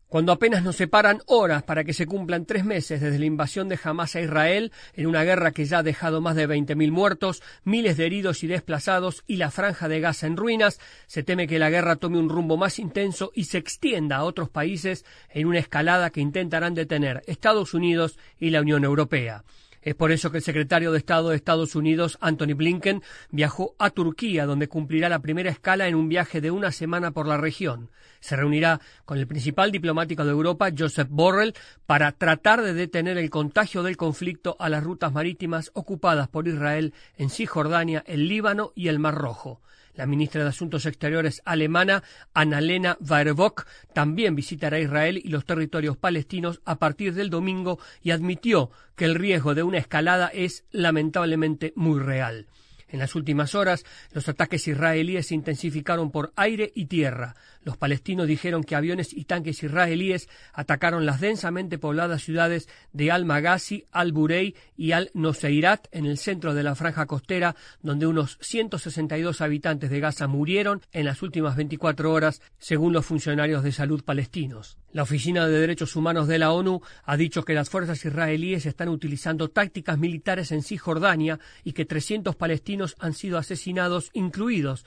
Cuando apenas nos separan horas para que se cumplan 3 meses desde la invasión de Hamás a Israel, en una guerra que ya ha dejado más de 20.000 muertos, miles de heridos y desplazados y la franja de Gaza en ruinas, se teme que la guerra tome un rumbo más intenso y se extienda a otros países en una escalada que intentarán detener Estados Unidos y la Unión Europea. Es por eso que el secretario de Estado de Estados Unidos, Antony Blinken, viajó a Turquía, donde cumplirá la primera escala en un viaje de una semana por la región. Se reunirá con el principal diplomático de Europa, Josep Borrell, para tratar de detener el contagio del conflicto a las rutas marítimas ocupadas por Israel en Cisjordania, el Líbano y el Mar Rojo. La ministra de Asuntos Exteriores alemana, Annalena Baerbock, también visitará Israel y los territorios palestinos a partir del domingo y admitió que el riesgo de una escalada es lamentablemente muy real. En las últimas horas, los ataques israelíes se intensificaron por aire y tierra. Los palestinos dijeron que aviones y tanques israelíes atacaron las densamente pobladas ciudades de Al-Maghazi, Al-Burey y Al-Nuseirat en el centro de la franja costera, donde unos 162 habitantes de Gaza murieron en las últimas 24 horas, según los funcionarios de salud palestinos. La Oficina de Derechos Humanos de la ONU ha dicho que las fuerzas israelíes están utilizando tácticas militares en Cisjordania y que 300 palestinos han sido asesinados, incluidos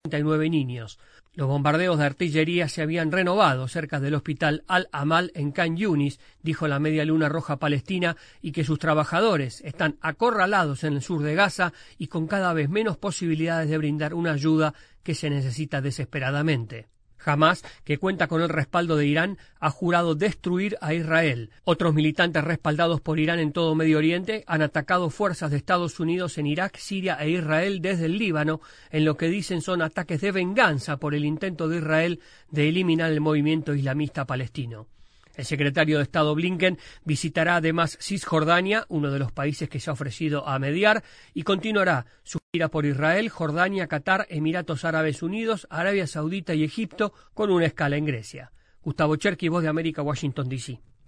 79 niños. Los bombardeos de artillería se habían renovado cerca del hospital Al-Amal en Khan Yunis, dijo la Media Luna Roja palestina, y que sus trabajadores están acorralados en el sur de Gaza y con cada vez menos posibilidades de brindar una ayuda que se necesita desesperadamente. Hamás, que cuenta con el respaldo de Irán, ha jurado destruir a Israel. Otros militantes respaldados por Irán en todo Medio Oriente han atacado fuerzas de Estados Unidos en Irak, Siria e Israel desde el Líbano, en lo que dicen son ataques de venganza por el intento de Israel de eliminar el movimiento islamista palestino. El secretario de Estado Blinken visitará además Cisjordania, uno de los países que se ha ofrecido a mediar, y continuará su gira por Israel, Jordania, Qatar, Emiratos Árabes Unidos, Arabia Saudita y Egipto, con una escala en Grecia. Gustavo Cherky, Voz de América, Washington, D.C.